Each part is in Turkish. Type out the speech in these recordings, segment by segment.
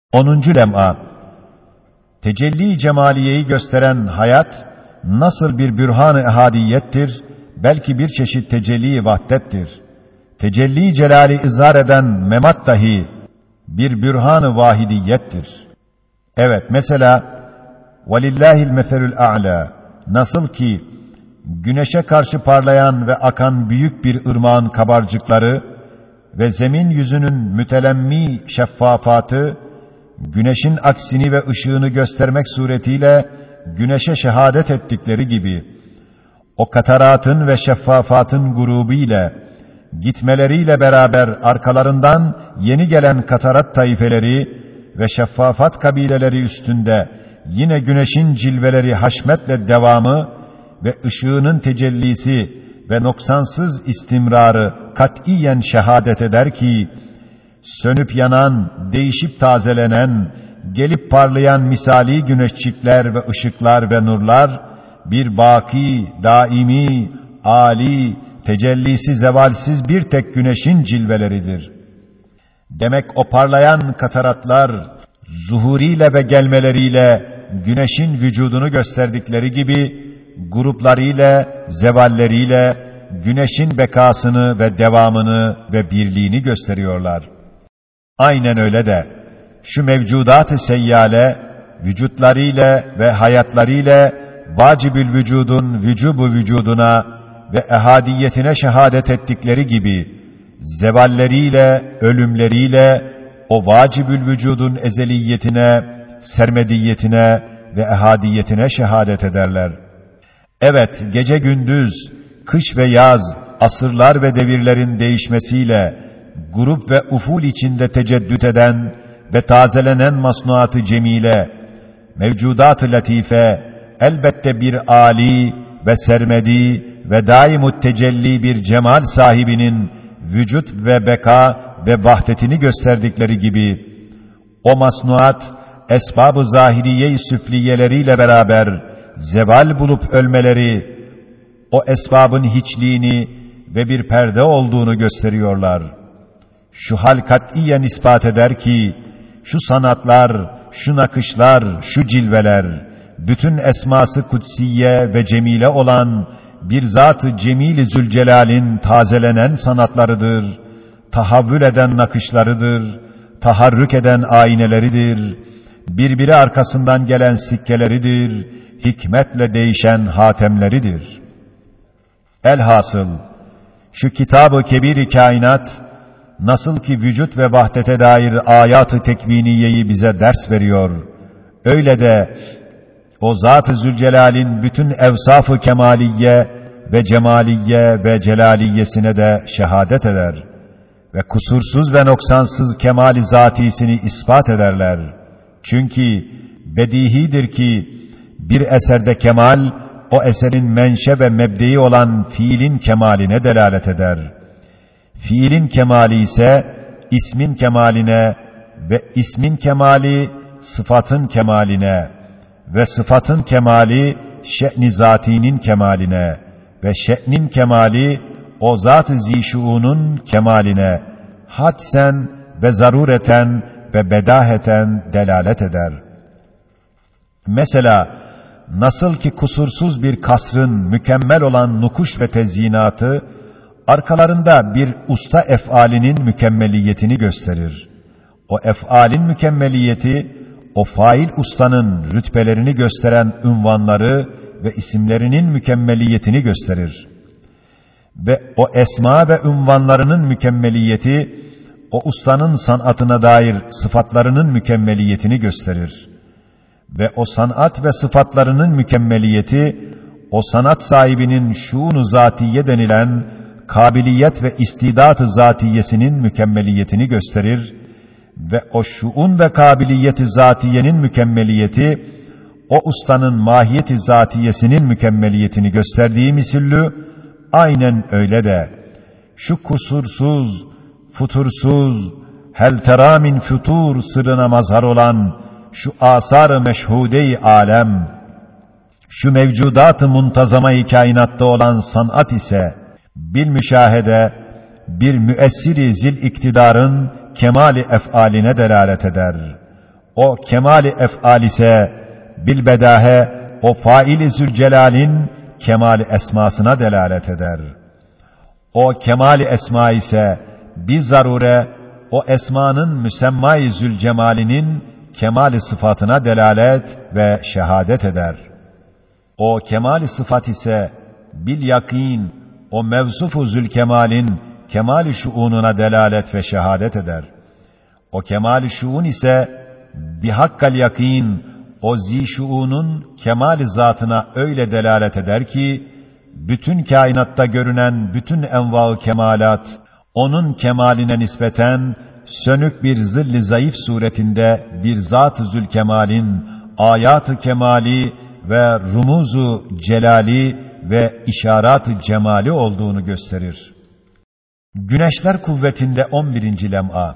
10. lem'a tecelli cemaliyeyi gösteren hayat nasıl bir bürhan-ı ehadiyettir, belki bir çeşit tecelli vahdettir. Tecelli celali izhar eden memat dahi bir bürhan-ı vahidiyettir. Evet, mesela velillahil meselül a'la, nasıl ki güneşe karşı parlayan ve akan büyük bir ırmağın kabarcıkları ve zemin yüzünün mütelemmi şeffafatı güneşin aksini ve ışığını göstermek suretiyle güneşe şehadet ettikleri gibi, o kataratın ve şeffafatın grubu ile gitmeleriyle beraber arkalarından yeni gelen katarat taifeleri ve şeffafat kabileleri üstünde yine güneşin cilveleri haşmetle devamı ve ışığının tecellisi ve noksansız istimrarı katiyen şehadet eder ki, sönüp yanan, değişip tazelenen, gelip parlayan misali güneşçikler ve ışıklar ve nurlar, bir baki, daimi, âli, tecellisi zevalsiz bir tek güneşin cilveleridir. Demek o parlayan kataratlar, zuhuriyle ve gelmeleriyle güneşin vücudunu gösterdikleri gibi, gruplarıyla, zevalleriyle güneşin bekasını ve devamını ve birliğini gösteriyorlar. Aynen öyle de şu mevcudat-ı seyyale vücutlarıyla ve hayatlarıyla vacibül vücudun vücubu vücuduna ve ehadiyetine şehadet ettikleri gibi zevalleriyle, ölümleriyle o vacibül vücudun ezeliyetine, sermediyetine ve ehadiyetine şehadet ederler. Evet, gece gündüz, kış ve yaz, asırlar ve devirlerin değişmesiyle grup ve uful içinde teceddüt eden ve tazelenen masnuat-ı cemile, mevcudat-ı latife, elbette bir âli ve sermedi ve daim-u tecelli bir cemal sahibinin vücut ve beka ve vahdetini gösterdikleri gibi, o masnuat, esbab-ı zahiriye-i süfliyeleriyle beraber zeval bulup ölmeleri, o esbabın hiçliğini ve bir perde olduğunu gösteriyorlar. Şu hal katiyen ispat eder ki, şu sanatlar, şu nakışlar, şu cilveler, bütün esması kutsiye ve cemile olan bir zat-ı cemil-i zülcelal'in tazelenen sanatlarıdır, tahavvül eden nakışlarıdır, taharrük eden ayneleridir, birbiri arkasından gelen sikkeleridir, hikmetle değişen hatemleridir. Elhasıl, şu kitab-ı kebir-i kainat, nasıl ki vücut ve vahdete dair ayat-ı tekviniyeyi bize ders veriyor, öyle de o Zat-ı Zülcelal'in bütün evsaf-ı kemaliye ve cemaliye ve celaliyesine de şehadet eder ve kusursuz ve noksansız kemali zatisini ispat ederler. Çünkü bedihidir ki bir eserde kemal, o eserin menşe ve mebdei olan fiilin kemaline delalet eder. Fiilin kemali ise ismin kemaline ve ismin kemali sıfatın kemaline ve sıfatın kemali şe'n-i zatînin kemaline ve şe'nin kemali o zat-ı zîşuunun kemaline hadsen ve zarureten ve bedaheten delalet eder. Mesela nasıl ki kusursuz bir kasrın mükemmel olan nukuş ve tezyinatı arkalarında bir usta ef'alinin mükemmeliyetini gösterir. O ef'alin mükemmeliyeti o fail ustanın rütbelerini gösteren ünvanları ve isimlerinin mükemmeliyetini gösterir. Ve o esma ve ünvanlarının mükemmeliyeti o ustanın sanatına dair sıfatlarının mükemmeliyetini gösterir. Ve o sanat ve sıfatlarının mükemmeliyeti o sanat sahibinin şuun-u zatiye denilen kabiliyet ve istidat-ı zatiyesinin mükemmeliyetini gösterir ve o şuun ve kabiliyet-i zatiyenin mükemmeliyeti o ustanın mahiyet-i zatiyesinin mükemmeliyetini gösterdiği misillü, aynen öyle de şu kusursuz, futursuz, hel teramin futur sırrına mazhar olan şu asar-ı meşhude-i alem, şu mevcudat-ı muntazama-i kainatta olan sanat ise bil müşahede bir müessir-i zil iktidarın kemali ef'aline delalet eder. o kemali ef'al ise bilbedahe o fail-i zülcelal'in kemali esmasına delalet eder. O kemali esma ise bir zarure o esmanın müsemma-i zülcemalinin kemali sıfatına delalet ve şehadet eder. O kemali sıfat ise bil yakin o mevsuf-u zülkemalin kemali şuununa delalet ve şehadet eder. O kemali şuun ise bihakkal yakin o zî-şuunun kemali zatına öyle delalet eder ki bütün kainatta görünen bütün enva-ı kemalat onun kemaline nispeten sönük bir zilli zayıf suretinde bir zat-ı zülkemalin ayat-ı kemali ve rumuzu celali ve işarat-ı cemali olduğunu gösterir. Güneşler kuvvetinde 11. lem'a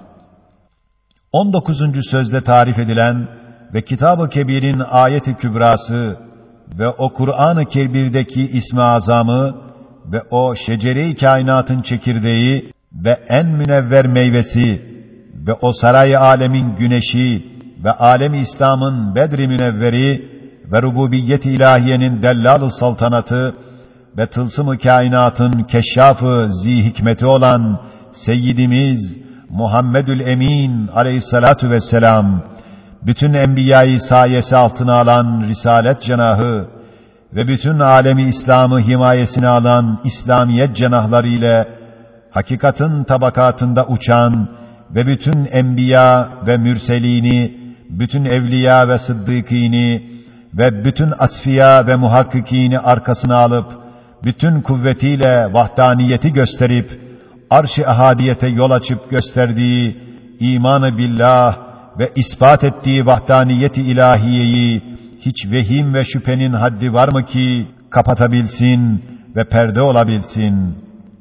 19. sözde tarif edilen ve Kitab-ı Kebir'in ayet-i kübrası ve o Kur'an-ı Kebir'deki ismi azamı ve o şecere-i kainatın çekirdeği ve en münevver meyvesi ve o saray-ı alemin güneşi ve alem-i İslam'ın bedri münevveri ve rububiyyet-i ilahiyenin dellal-ı saltanatı ve tılsım-ı kainatın keşşaf-ı zî-hikmeti olan Seyyidimiz Muhammedül Emin aleyhissalatu vesselam, bütün enbiyayı sayesi altına alan risalet cenahı ve bütün alemi İslam'ı himayesine alan İslamiyet cenahları ile hakikatin tabakatında uçan ve bütün enbiya ve mürselini, bütün evliya ve sıddıkini ve bütün asfiya ve muhakkikini arkasına alıp bütün kuvvetiyle vahdaniyeti gösterip arş-ı ahadiyete yol açıp gösterdiği iman-ı billah ve ispat ettiği vahdaniyeti ilahiyeyi hiç vehim ve şüphenin haddi var mı ki kapatabilsin ve perde olabilsin?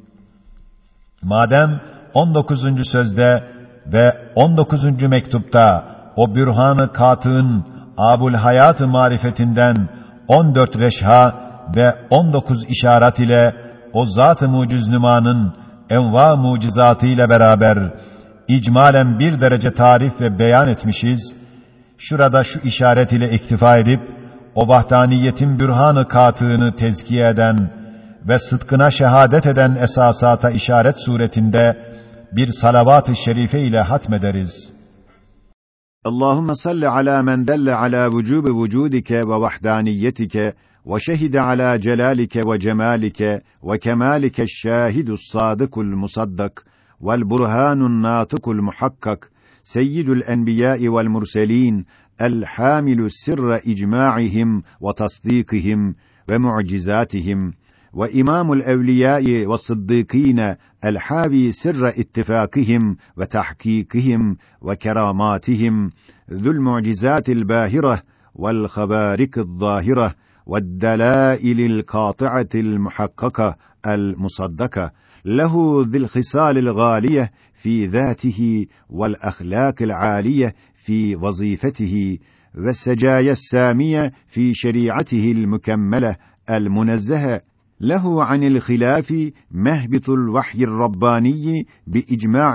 Madem 19. sözde ve 19. mektupta o bürhan-ı katığın Abul Hayat-ı marifetinden 14 reşha ve 19 işaret ile o zat-ı muciznümanın enva mucizatı ile beraber icmalen bir derece tarif ve beyan etmişiz. Şurada şu işaret ile iktifa edip o vahdaniyetin bürhan-ı katığını tezkiye eden ve sıdkına şehadet eden esasata işaret suretinde bir salavat-ı şerife ile hatmederiz. Allahümme salli ala men delle ala vücub vücudike ve vahdaniyetike ve şehide ala celalike ve cemalike ve kemalike şahidus sadıkul musaddak vel burhanun natıkul muhakkak seyyidül enbiya'i vel murselin el hamilu sirre icma'ihim ve tasdikihim ve mu'cizatihim ve imamul evliya'i ve sıddıkîne el havi sirre ittifakihim ve tahkikihim ve keramatihim zul mu'cizatil bahire vel habarikid zahire والدلائل القاطعة المحققة المصدقة له ذي الخصال الغالية في ذاته والأخلاق العالية في وظيفته والسجايا السامية في شريعته المكملة المنزهة له عن الخلاف مهبط الوحي الرباني بإجماع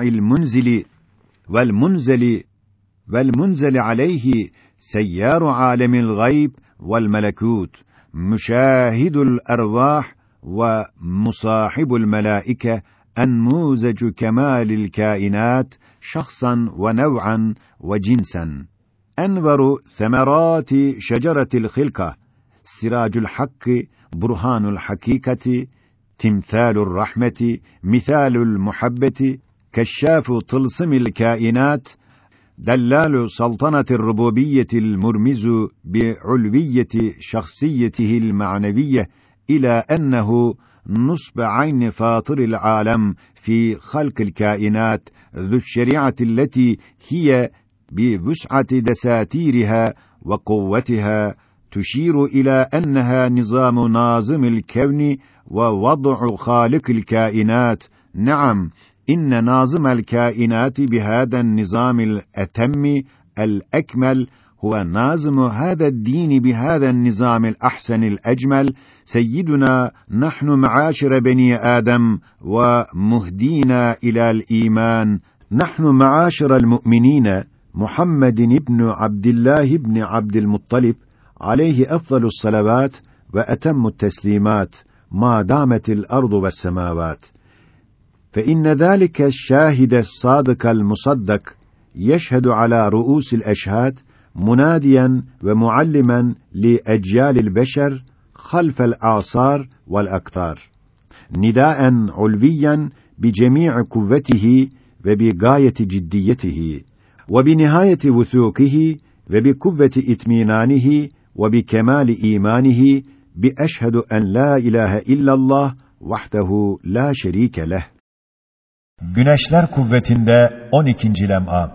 والمنزل عليه سيار عالم الغيب والملكوت مشاهد الأرواح ومصاحب الملائكة أنموذج كمال الكائنات شخصا ونوعا وجنسا أنور ثمرات شجرة الخلقة سراج الحق برهان الحقيقة تمثال الرحمة مثال المحبة كشاف طلسم الكائنات دلال سلطنة الربوبية المرمز بعلوية شخصيته المعنوية إلى أنه نصب عين فاطر العالم في خلق الكائنات ذو الشريعة التي هي بوسعة دساتيرها وقوتها تشير إلى أنها نظام ناظم الكون ووضع خالق الكائنات. نعم، إن ناظم الكائنات بهذا النظام الأتم الأكمل هو ناظم هذا الدين بهذا النظام الأحسن الأجمل سيدنا نحن معاشر بني آدم ومهدينا إلى الإيمان نحن معاشر المؤمنين Muhammedin İbni Abdillah İbni Abdülmuttalib aleyhi efdalus salavat ve etemmut teslimat ma dametil ardu ve's semavat. Fe inne zâlike şâhide sâdıkal musaddak yeşhedü alâ ru'ûsil eşhâd munadiyen ve muallimen li ecyâlil beşer halfel âsâr vel aktar. Nidâen ulviyen bi cemî'i kuvvetihi ve bi gâyeti ciddiyetihi ve bi nihayeti vusûkihi ve bi kuvveti itminanihi ve bi kemâli imanihi bi eşhedü en la ilahe illallah vahdehu la şerîke leh. Güneşler kuvvetinde 12. lem'a.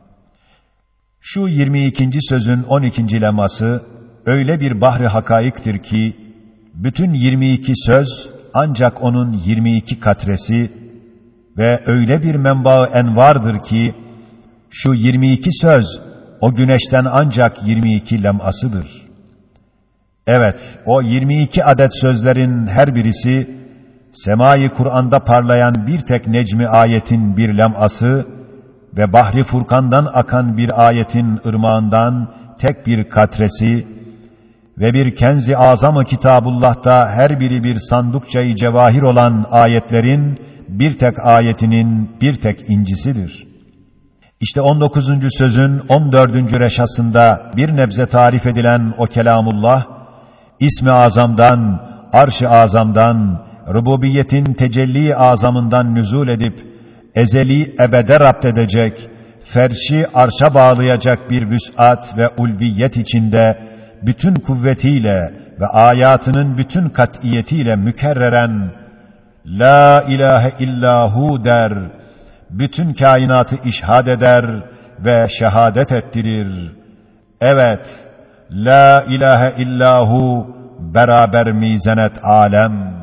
Şu 22. sözün 12. leması öyle bir bahri hakaiktir ki bütün 22 söz ancak onun 22 katresi ve öyle bir menba-ı envardır ki şu 22 söz o güneşten ancak 22 lem'asıdır. Evet, o 22 adet sözlerin her birisi semâ-i Kur'an'da parlayan bir tek necmi ayetin bir lem'ası ve Bahri Furkan'dan akan bir ayetin ırmağından tek bir katresi ve bir Kenz-i Azam-ı Kitabullah'ta her biri bir sandukçayı cevahir olan ayetlerin bir tek ayetinin bir tek incisidir. İşte 19. sözün 14. reşasında bir nebze tarif edilen o kelamullah, İsmi Azam'dan, Arş-ı Azam'dan, rububiyetin tecelli azamından nüzul edip, ezeli ebede rapt edecek, ferşi arşa bağlayacak bir vüs'at ve ulviyet içinde, bütün kuvvetiyle ve ayatının bütün kat'iyetiyle mükerreren, La ilahe illahu der, bütün kainatı işhad eder ve şehadet ettirir. Evet, La ilahe illahu beraber mizenet alem.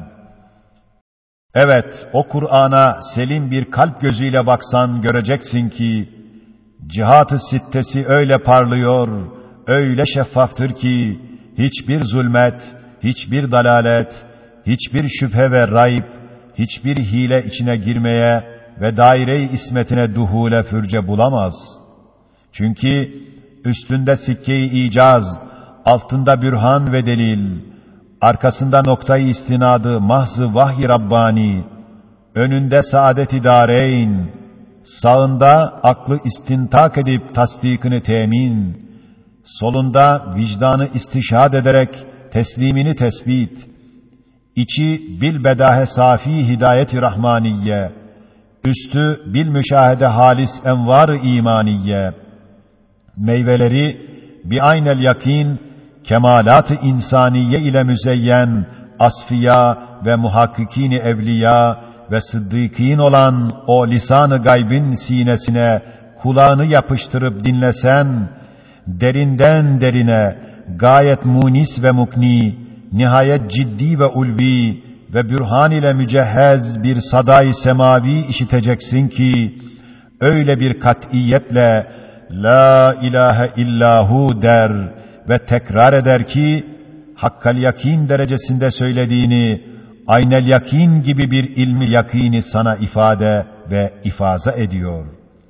Evet, o Kur'an'a selim bir kalp gözüyle baksan göreceksin ki, cihat-ı sittesi öyle parlıyor, öyle şeffaftır ki, hiçbir zulmet, hiçbir dalalet, hiçbir şüphe ve rayb, hiçbir hile içine girmeye ve daire-i ismetine duhule fürce bulamaz. Çünkü üstünde sikke-i icaz, altında bürhan ve delil, arkasında noktayı istinadı mahz-ı vahy-i Rabbani, önünde saadet-i dâreyn, sağında aklı istintak edip tasdikini temin, solunda vicdanı istişhad ederek teslimini tespit, içi bilbedahe safi hidayet-i rahmaniye, üstü bilmüşahede halis envar-ı imaniye, meyveleri bi'aynel yakin, kemalat-ı insaniye ile müzeyyen, asfiya ve muhakkikîn-i evliya ve sıddıkîn olan o lisan-ı gaybin sinesine kulağını yapıştırıp dinlesen, derinden derine, gayet munis ve mukni, nihayet ciddi ve ulvi ve bürhan ile mücehhez bir sadâ-i semavi işiteceksin ki, öyle bir kat'iyetle, La ilahe illahu der ve tekrar eder ki, hakkal yakin derecesinde söylediğini, aynel yakin gibi bir ilmi yakini sana ifade ve ifaza ediyor.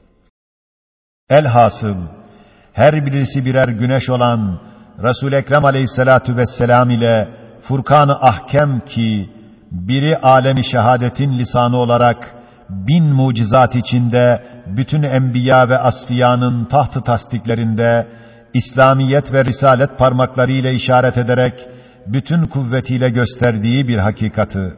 Elhasıl, her birisi birer güneş olan Resul-i Ekrem aleyhissalatu vesselam ile Furkan-ı Ahkem ki, biri alemi şehadetin lisanı olarak, 1000 mucizat içinde, bütün enbiya ve asfiyanın taht-ı tasdiklerinde, İslamiyet ve risalet parmakları ile işaret ederek, bütün kuvvetiyle gösterdiği bir hakikatı.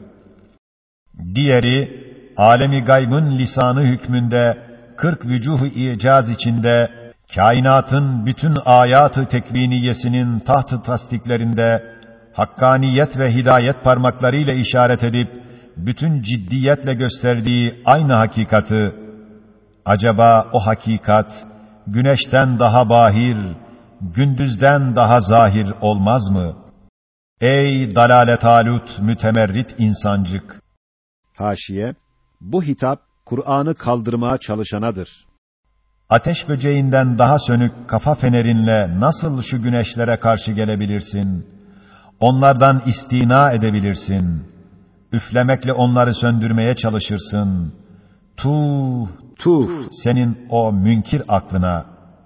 Diğeri, alemi gaybın lisanı hükmünde, 40 vücuh-u icaz içinde, kainatın bütün ayat-ı tekviniyesinin taht-ı tasdiklerinde, hakkaniyet ve hidayet parmakları ile işaret edip, bütün ciddiyetle gösterdiği aynı hakikatı, acaba o hakikat, güneşten daha bahir, gündüzden daha zahir olmaz mı? Ey dalalet-alut mütemerrit insancık! Haşiye, bu hitap, Kur'an'ı kaldırmaya çalışanadır. Ateş böceğinden daha sönük kafa fenerinle nasıl şu güneşlere karşı gelebilirsin? Onlardan istina edebilirsin. Üflemekle onları söndürmeye çalışırsın. Tuh, tuh senin o münkir aklına.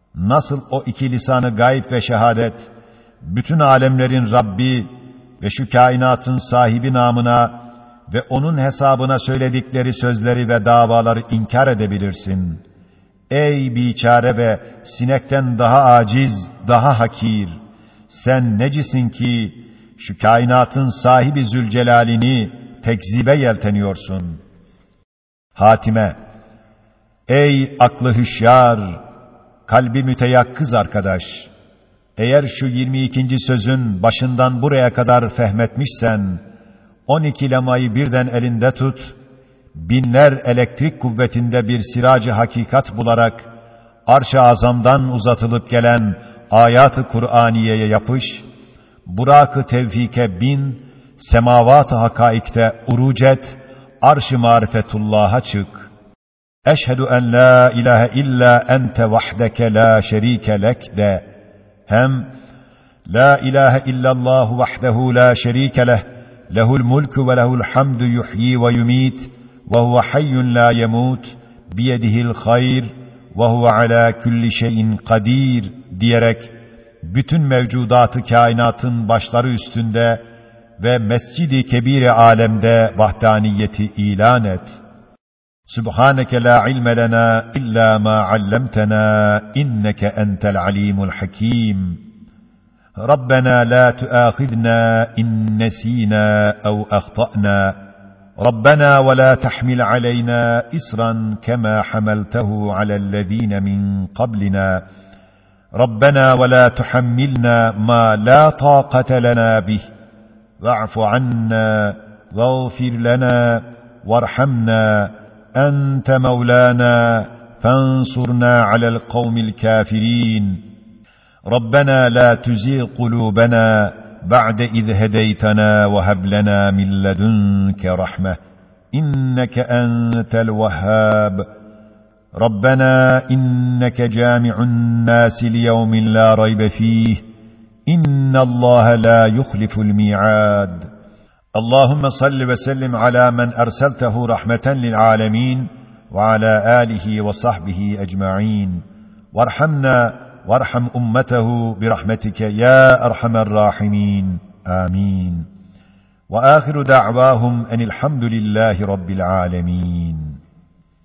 Nasıl o iki lisanı gayb ve şehadet, bütün alemlerin Rabbi ve şu kainatın sahibi namına ve onun hesabına söyledikleri sözleri ve davaları inkar edebilirsin? Ey biçare ve sinekten daha aciz, daha hakir! Sen necisin ki şu kainatın sahibi Zülcelal'ini tekzibe yelteniyorsun? Hatime: ey aklı hüşyar, kalbi müteyakkız arkadaş! Eğer şu 22. sözün başından buraya kadar fehmetmişsen, 12 lemayı birden elinde tut, binler elektrik kuvvetinde bir siracı hakikat bularak, arş-ı azamdan uzatılıp gelen ayat-ı Kur'aniye'ye yapış, Burak-ı tevfike bin, semavat-ı hakaikte uruc et, arş-ı marifetullah'a çık. Eşhedü en la ilahe illa ente vahdeke la şerike lek de, hem la ilahe illallah vahdehu la şerike leh, lehul mulku ve lehul hamdu yuhyi ve yumit ve huve hayyun la yemut biyedihil hayr ve huve ala kulli şeyin kadir diyerek bütün mevcudatı kainatın başları üstünde ve Mescid-i Kebir-i alemde vahdaniyeti ilan et. Subhaneke la ilme lena illa ma allamtena inneke entel alimul hakim. ربنا لا تؤاخذنا إن نسينا أو أخطأنا ربنا ولا تحمل علينا إصرا كما حملته على الذين من قبلنا ربنا ولا تحملنا ما لا طاقة لنا به واعف عنا واغفر لنا وارحمنا أنت مولانا فانصرنا على القوم الكافرين ربنا لا تزغ قلوبنا بعد إذ هديتنا وهب لنا من لدنك رحمة إنك أنت الوهاب ربنا إنك جامع الناس ليوم لا ريب فيه إن الله لا يخلف الميعاد اللهم صل وسلم على من أرسلته رحمة للعالمين وعلى آله وصحبه أجمعين وارحمنا وارحم أمته برحمتك يا أرحم الراحمين آمين وآخر دعواهم أن الحمد لله رب العالمين.